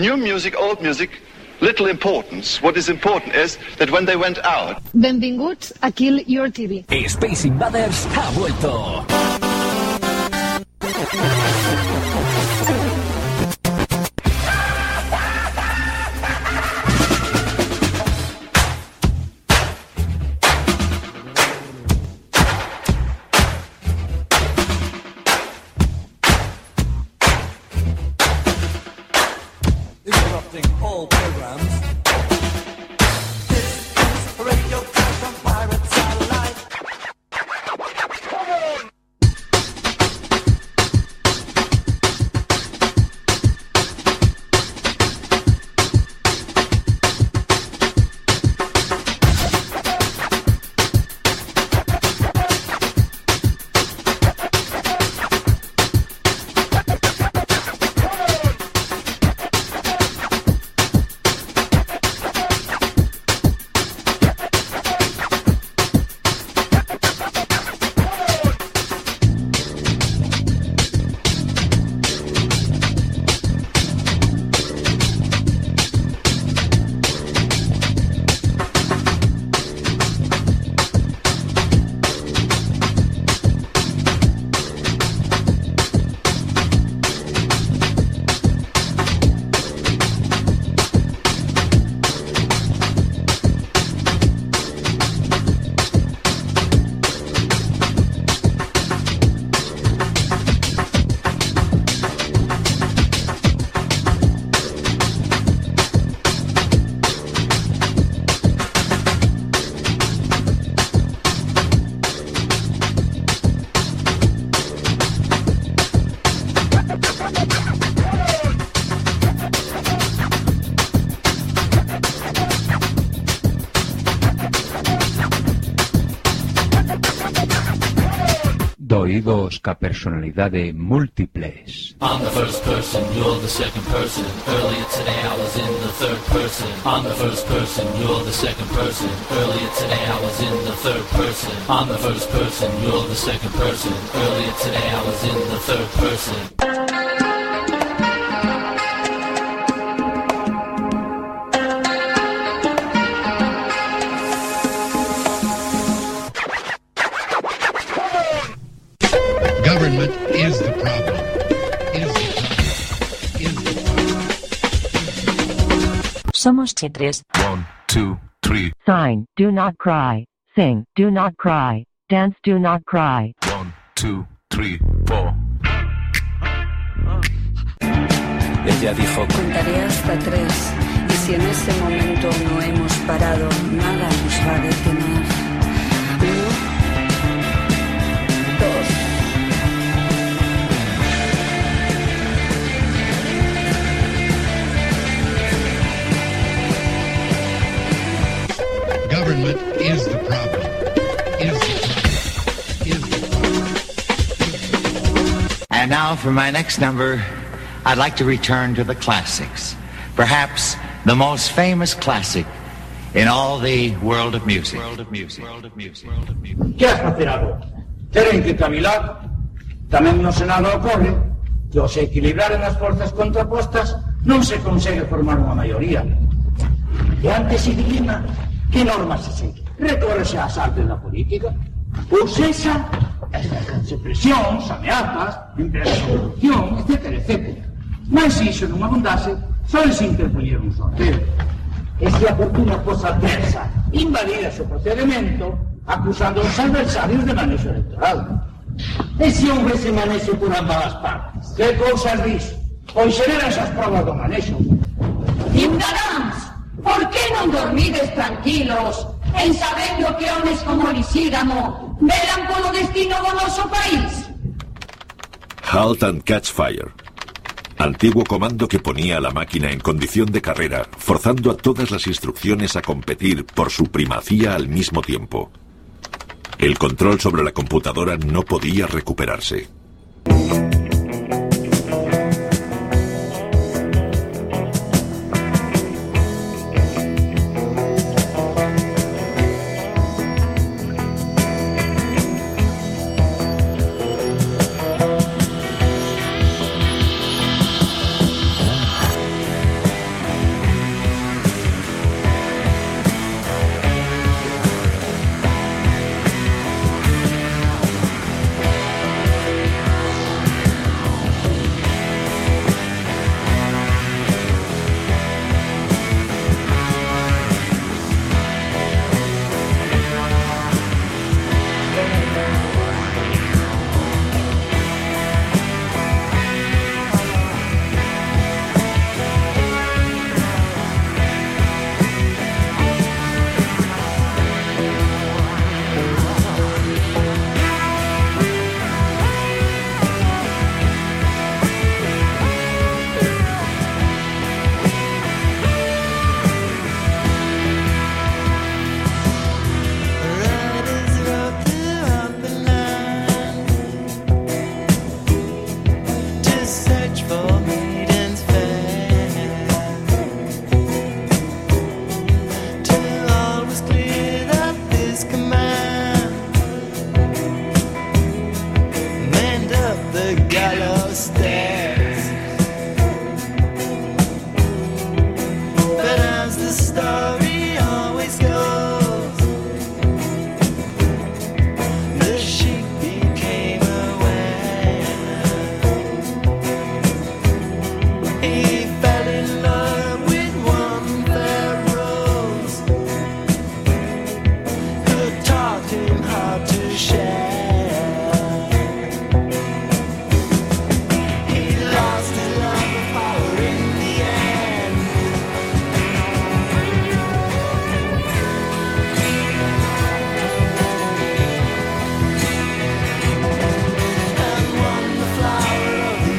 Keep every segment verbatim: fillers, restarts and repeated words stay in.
new music, old music, little importance. What is important is that when they went out. Benvinguts a Kill Your T V. Space Invaders ha vuelto. All programs. This is Radio Clash on Pirate Satellite. Come on! Doidos ca personalidade múltiples. I'm the first person, you're the second person. Earlier today I was in the third person. I'm the first person, you're the second person. Earlier today I was in the third person. I'm the first person, you're the second person. Earlier today I was in the third person. Government is the problem. Is the problem. Is the problem. Somos Chitres. One, two, three. Sign, do not cry. Sing, do not cry. Dance, do not cry. One, two, three, four. Ella dijo: contaré hasta tres. Y si en ese momento no hemos parado, nada nos va a detener. Uno, dos. Government is the problem. Is the problem. Is the problem. And now for my next number, I'd like to return to the classics. Perhaps the most famous classic in all the world of music. World of music. World of music. World of music. ¿Qué has facer agora? Teren que cavilar. Tamén no Senado ocorre que ao se equilibraren as forzas contrapostas non se consegue formar unha maioría. E ante ese dilema, que normas se segue? Recórrese ás artes da política? Ou sexa, as presións, ameazas, empresas de corrupción, etcétera, etcétera. Mas se iso non abundase, só se interpoñer un sorteo. E se a fortuna cosa adversa invalida o procedimento, acusando os adversarios de manexo electoral. E se houvese manexo por ambas as partes? Que cousas dis? Pois xeran esas provas do manexo. Ciudadanos, por que non dormides tranquilos en sabendo que homes como Lisígamo velan polo destino do noso país? Halt and Catch Fire. Antiguo comando que ponía a la máquina en condición de carrera, forzando a todas las instrucciones a competir por su primacía al mismo tiempo. El control sobre la computadora no podía recuperarse. search for Eden's fair. Till all was clear that this command, mend up the gallows stairs. But as the story always goes, the sheep became aware. He fell in love with one fair rose, who taught him how to share. He lost his love of power in the end. And won the flower of the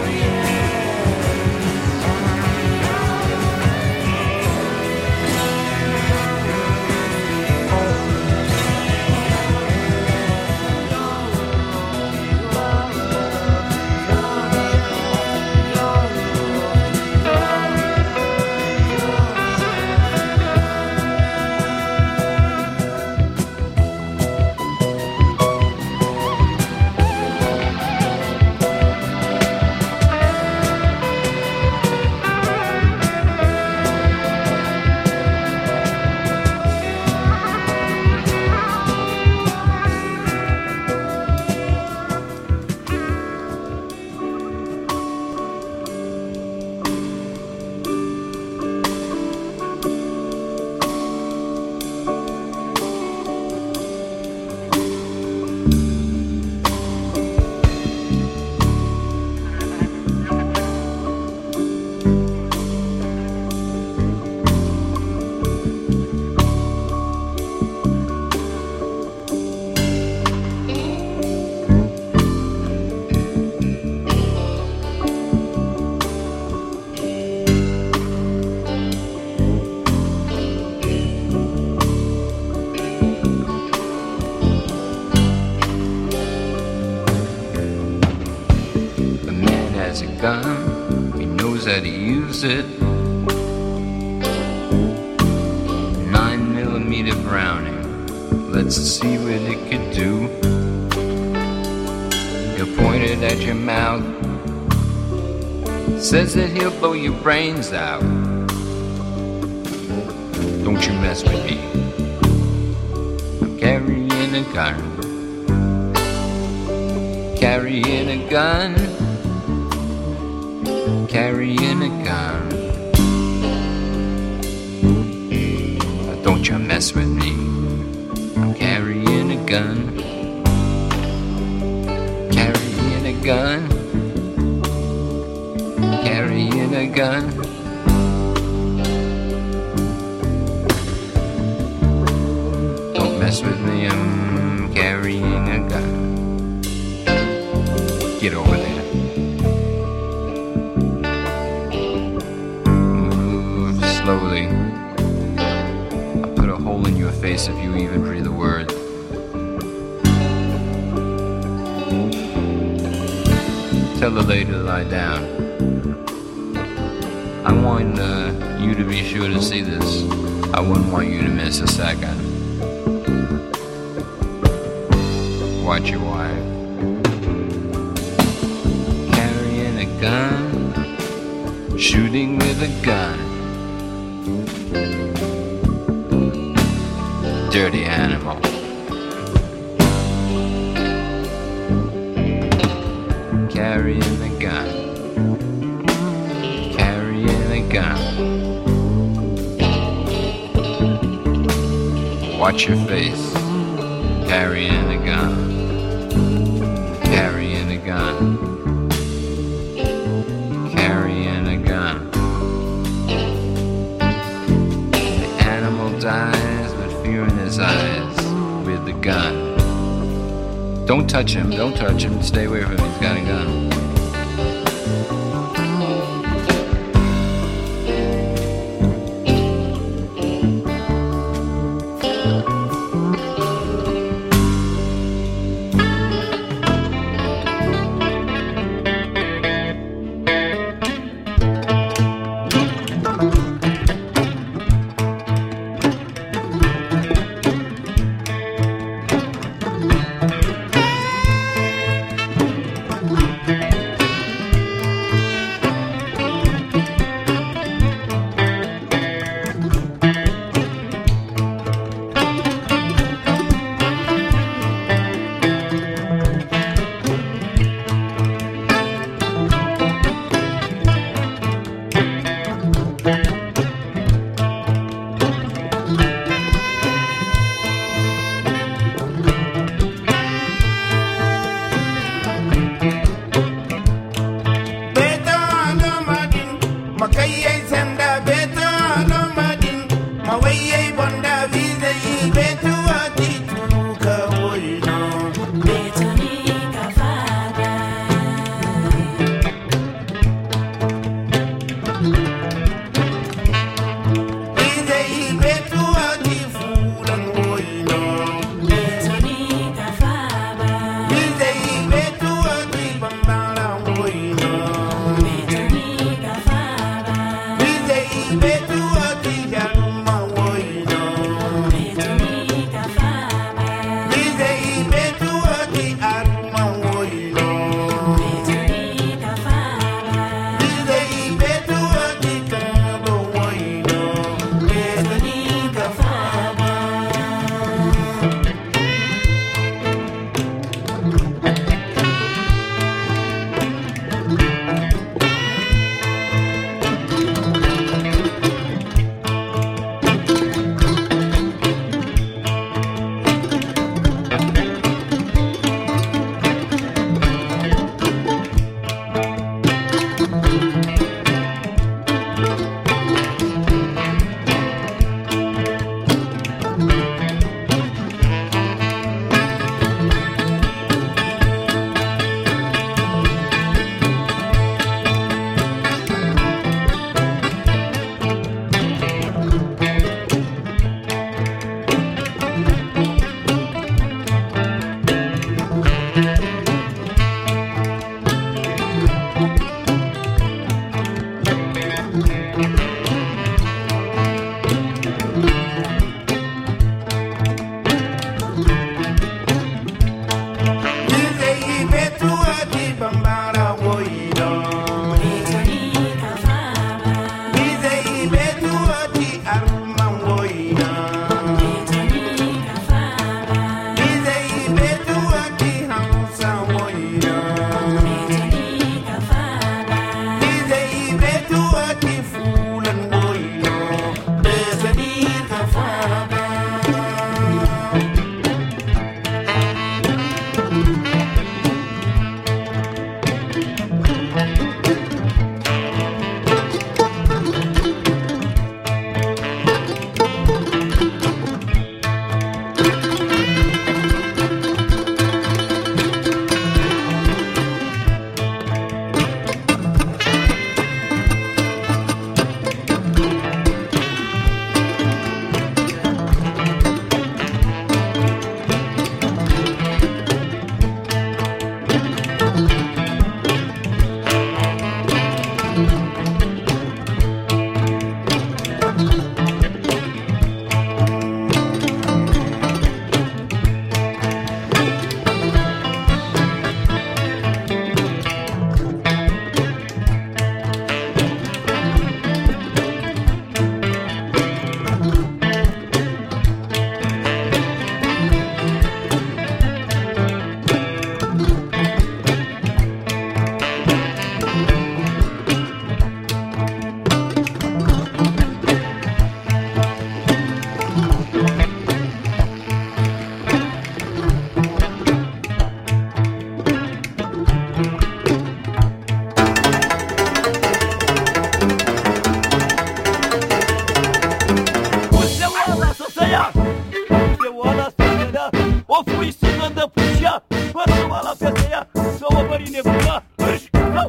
The man has a gun, he knows how to use it. Nine millimeter Browning, let's see what it could do. He'll point it at your mouth, says that he'll blow your brains out. Don't you mess with me, I'm carrying a gun. Carrying a gun, carrying a gun. Don't you mess with me, I'm carrying a gun. Carrying a gun, carrying a gun. Don't mess with me, I'm carrying a gun. Get over there. Move slowly. I'll put a hole in your face if you even breathe a word. Tell the lady to lie down. I want uh, you to be sure to see this. I wouldn't want you to miss a second. Watch your wife. Gun, shooting with a gun. Dirty animal. Carrying a gun. Carrying a gun. Watch your face. Carrying a gun. Carrying a gun. Dies with fear in his eyes with the gun. Don't touch him, don't touch him, stay away from him, he's got a gun.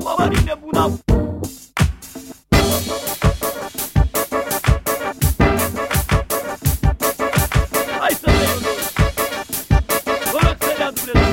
mari nebuna. Hai să vedem. Vă rog să dea Dumnezeu.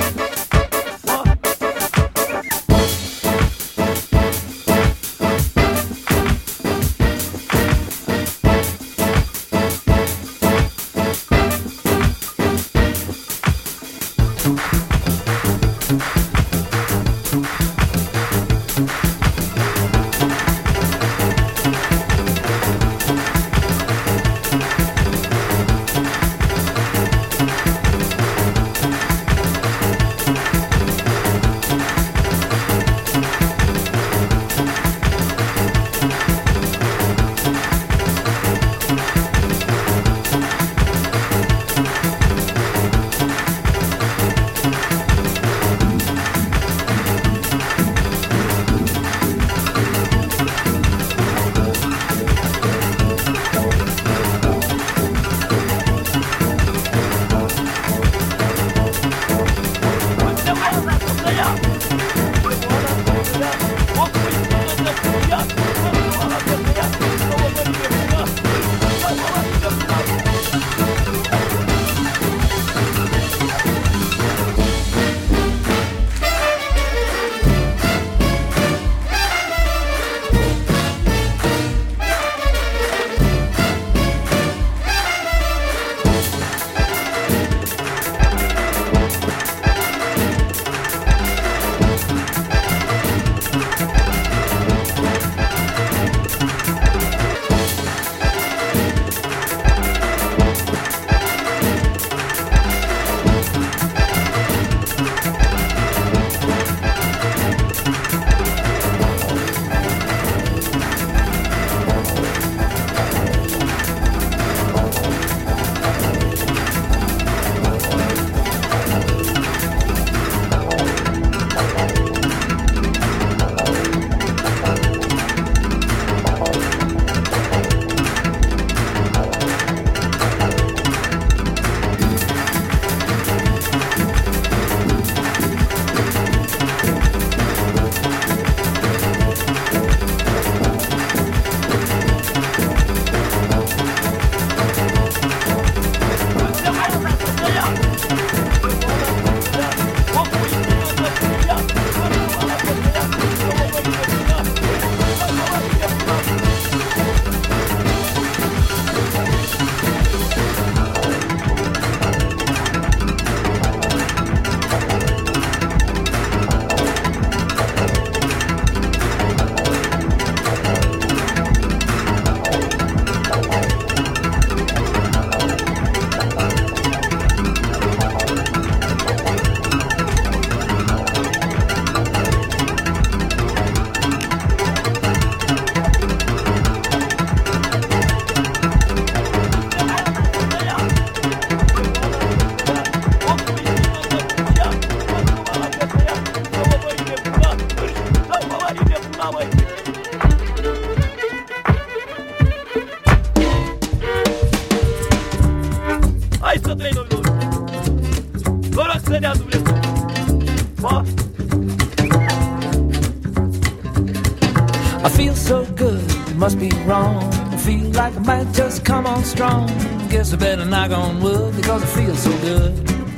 I feel so good, it must be wrong. I feel like I might just come on strong. Guess I better knock on wood because it feels so good.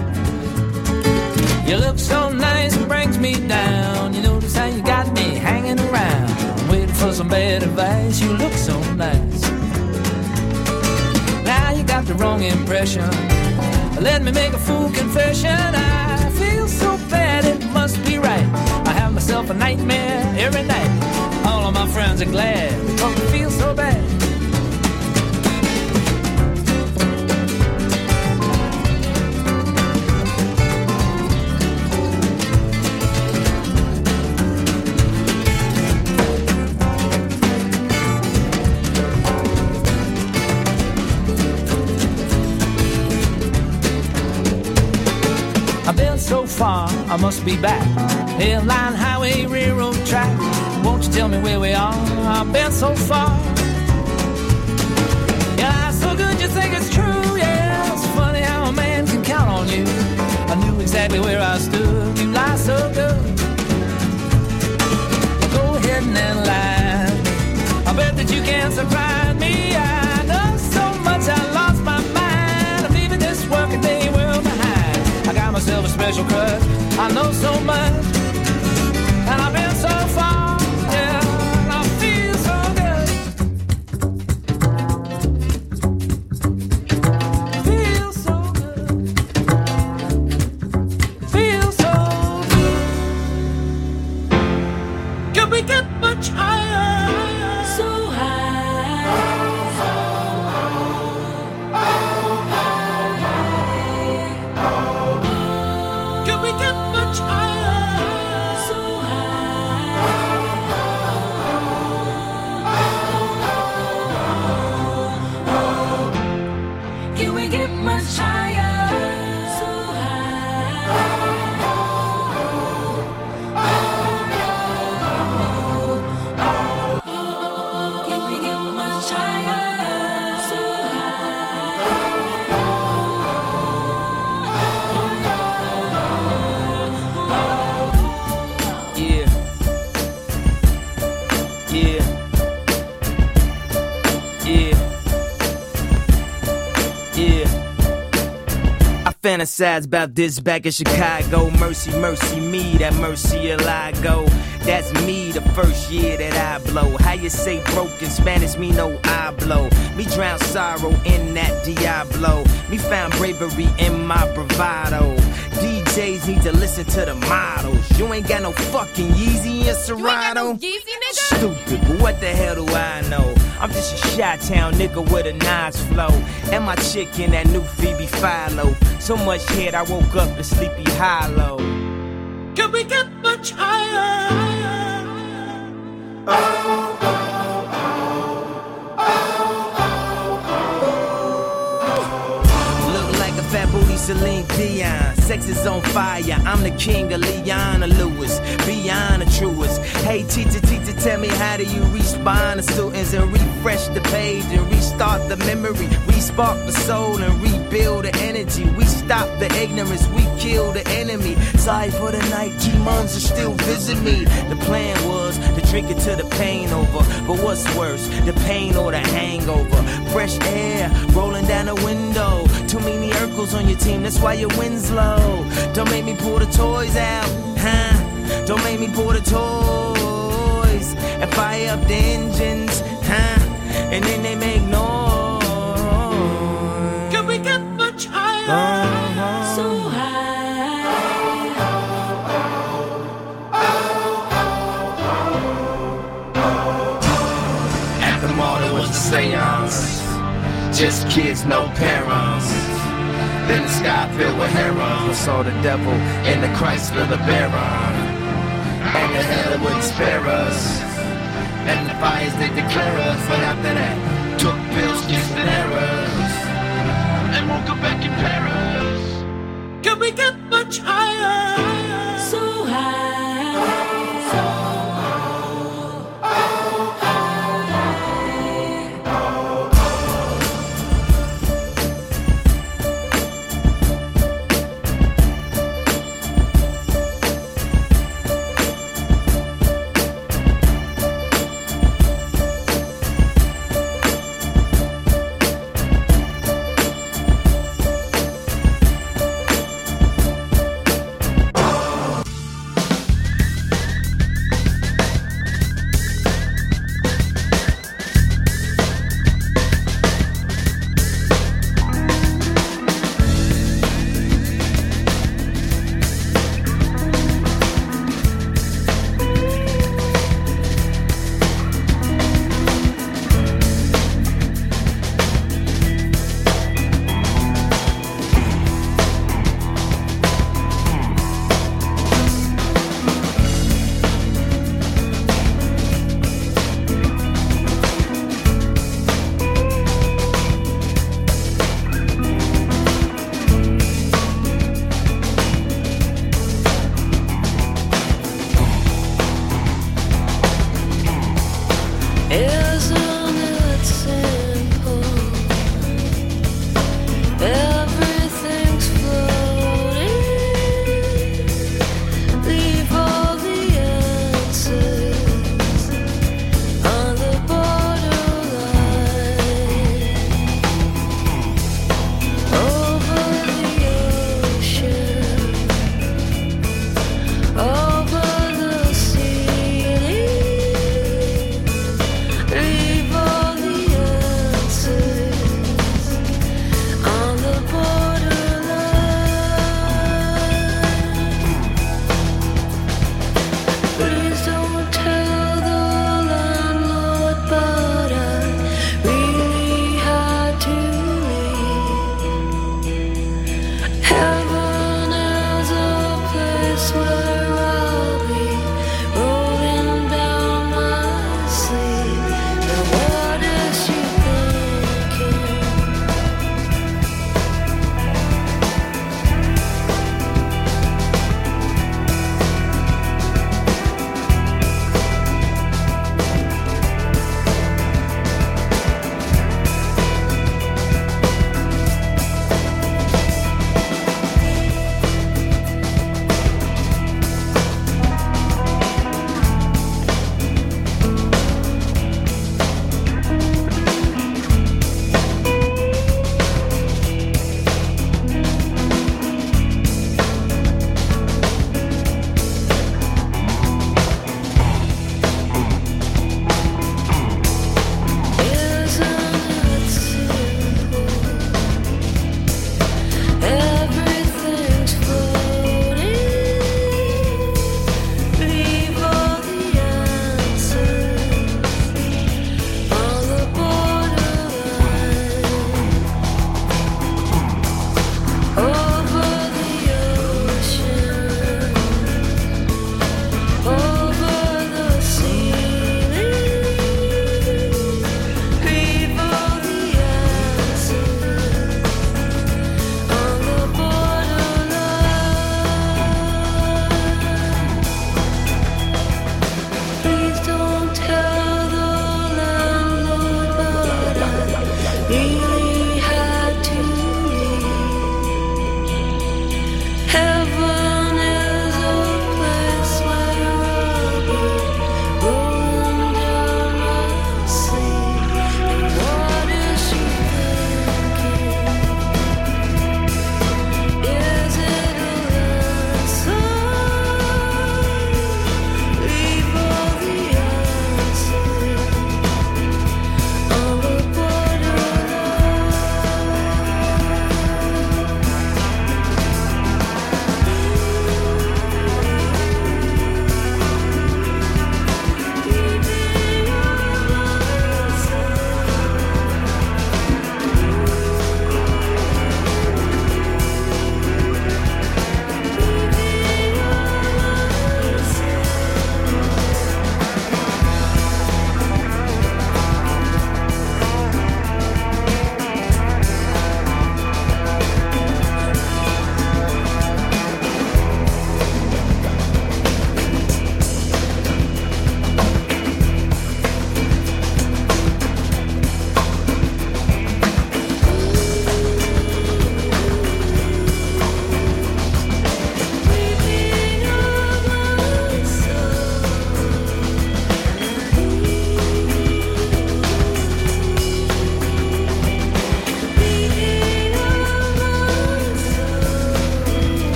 You look so nice, it brings me down. You notice how you got me hanging around, waiting for some bad advice. You look so nice. Now you got the wrong impression. Let me make a fool confession. I feel so bad, it must be right. I have myself a nightmare every night. All of my friends are glad because it feels so bad. I've been so far, I must be back. Airline, highway, railroad track. Won't you tell me where we are? I've been so far. Yeah, so good you think it's true. Yeah, it's funny how a man can count on you. I knew exactly where I stood. You lie so good. Can we get much higher? So high. Can we get much higher? So high. Can we get much higher? So fantasize about this back in Chicago. Mercy, mercy me, that mercy I go. That's me the first year that I blow. How you say broken Spanish, me no I blow. Me drown sorrow in that Diablo. Me found bravery in my bravado. D Js need to listen to the models. You ain't got no fucking Yeezy in Serato. No Yeezy, nigga? Stupid, but what the hell do I know? I'm just a Chi-Town nigga with a nice flow. And my chick in that new Phoebe Philo. So much head I woke up in Sleepy Hollow. Can we get much higher? Oh, oh, oh, oh. Look like a fat booty Celine Dion. Sex is on fire, I'm the king of Leona Lewis, beyond the truest. Hey teacher, teacher, tell me how do you respond to students and refresh the page and restart the memory, re-spark the soul and rebuild the energy. We stop the ignorance, we kill the enemy. Sorry for the night, G-Mons are still visit me. The plan was to drink it till the pain over, but what's worse, the pain or the hangover? Fresh air rolling down the window, too many Urkels on your team, that's why your wind's low. Don't make me pull the toys out, huh? Don't make me pull the toys and fire up the engines, huh? And then they make noise. Can we get much higher? Uh-huh. So high. At the mall there was a seance, just kids, no parents. Then the sky filled with herons. We saw the devil in the Chrysler LeBaron. And the hell wouldn't spare us. And the fires they declare us. But after that, took pills, kissed and errors. And woke up back in Paris. Can we get much higher? So high.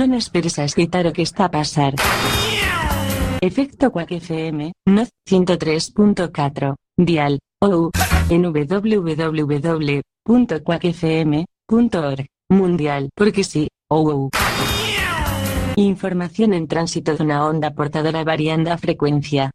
Non esperes a escutar o que está a pasar. Efecto Quack F M, no ciento tres punto catro, dial, ou, en w w w punto quack f m punto org, mundial, porque sí, ou ou. Información en tránsito de una onda portadora variando a frecuencia.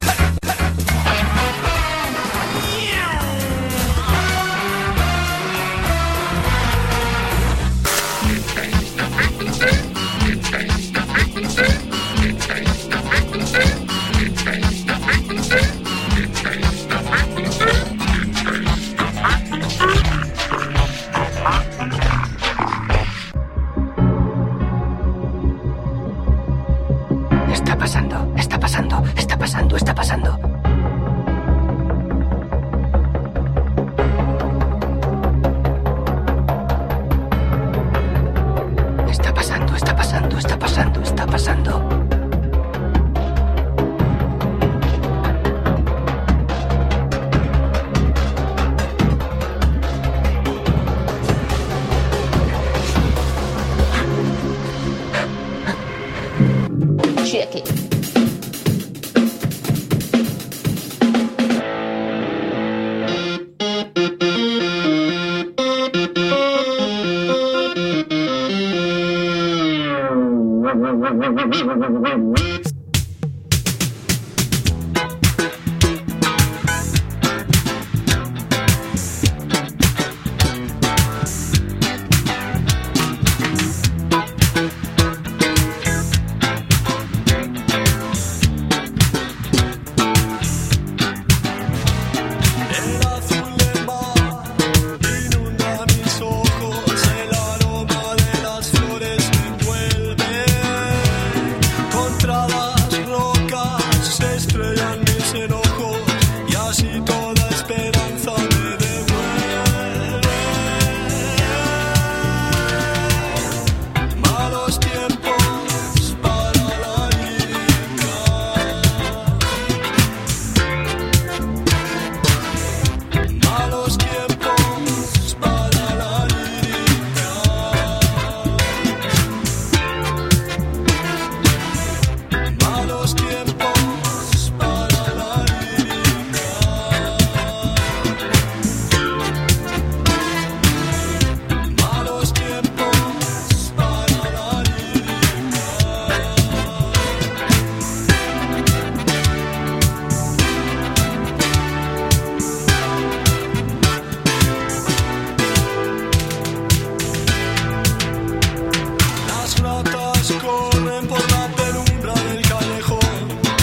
Está pasando, está pasando, está pasando, está pasando. Está pasando, está pasando, está pasando, está pasando. Check it. Corren por la penumbra del callejón.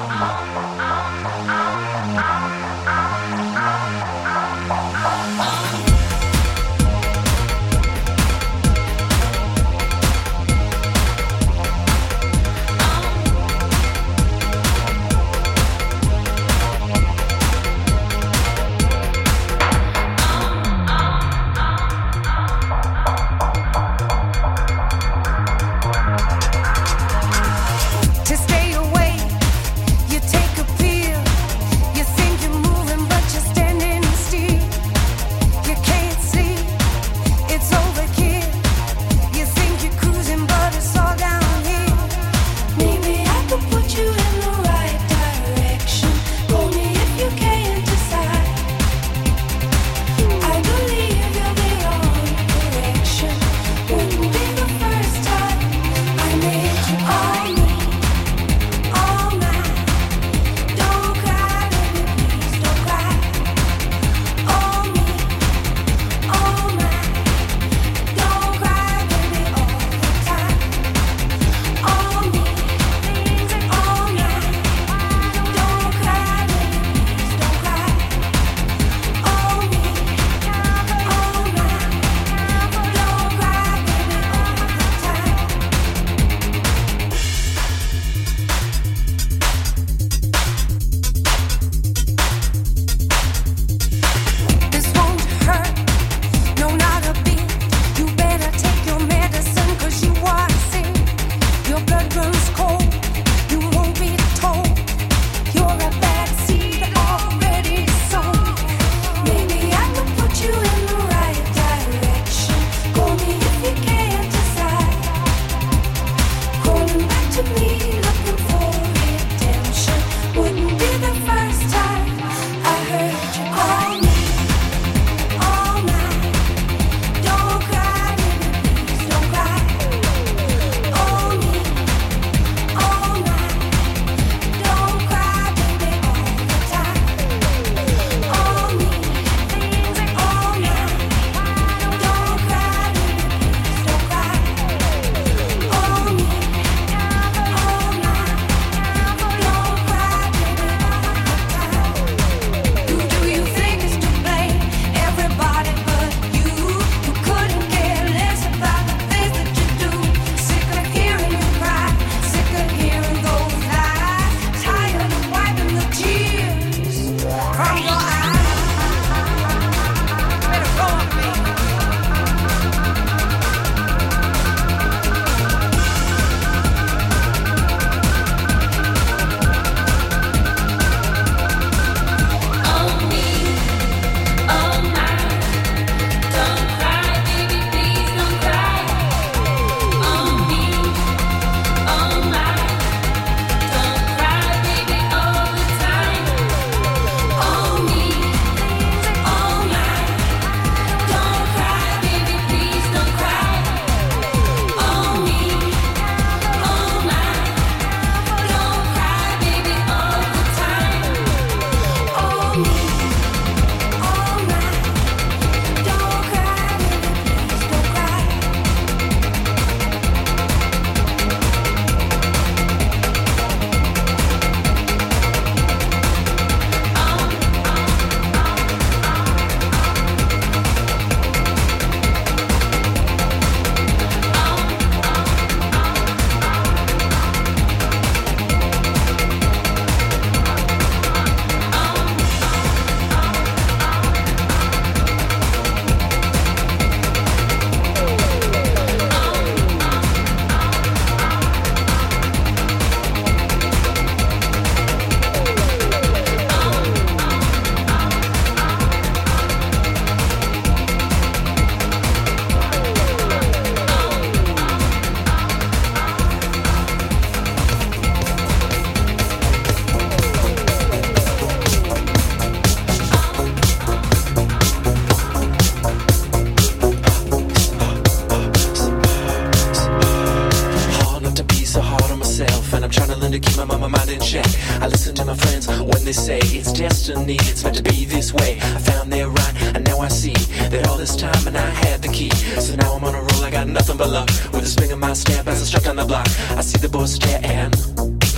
they say it's destiny, it's meant to be this way. I found their right, and now I see that all this time and I had the key. So now I'm on a roll, I got nothing but luck. With a swing of my step as I struck on the block, I see the boys stare and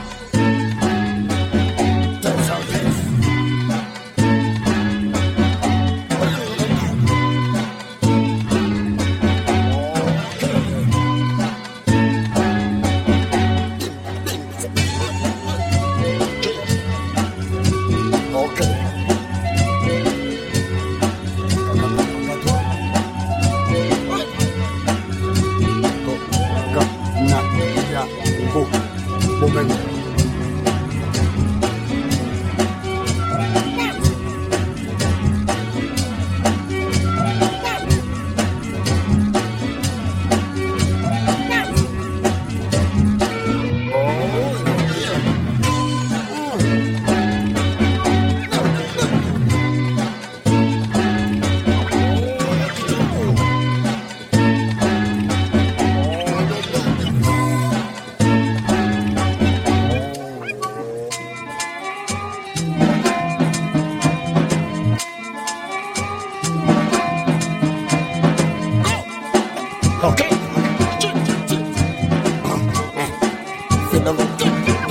Okay. Feel the love.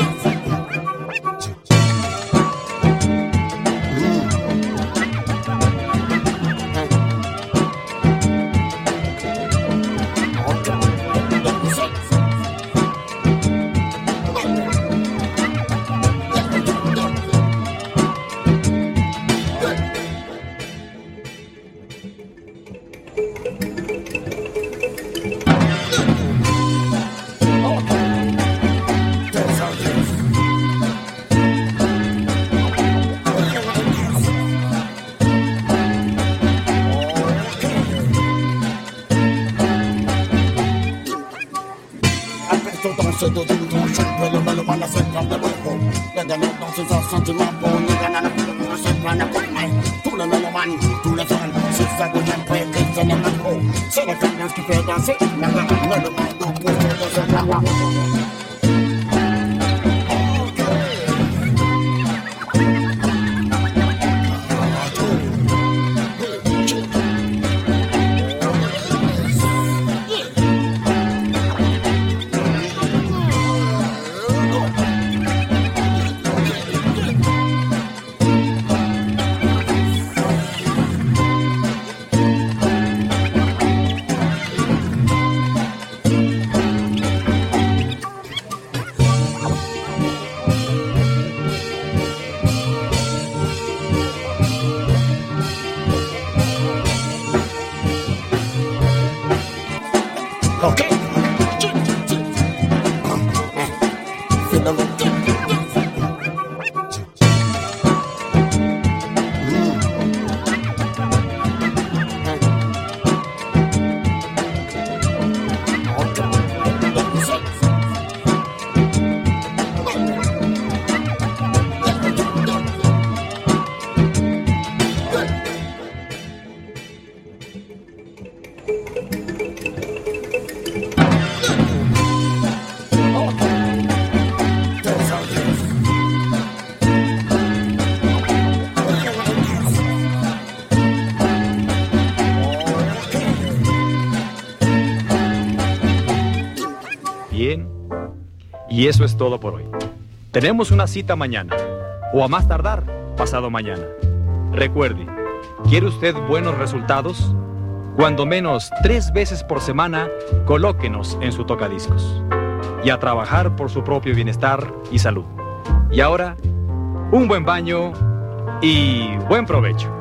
Y eso es todo por hoy. Tenemos una cita mañana, o a más tardar, pasado mañana. Recuerde, ¿quiere usted buenos resultados? Cuando menos tres veces por semana, colóquenos en su tocadiscos. Y a trabajar por su propio bienestar y salud. Y ahora, un buen baño y buen provecho.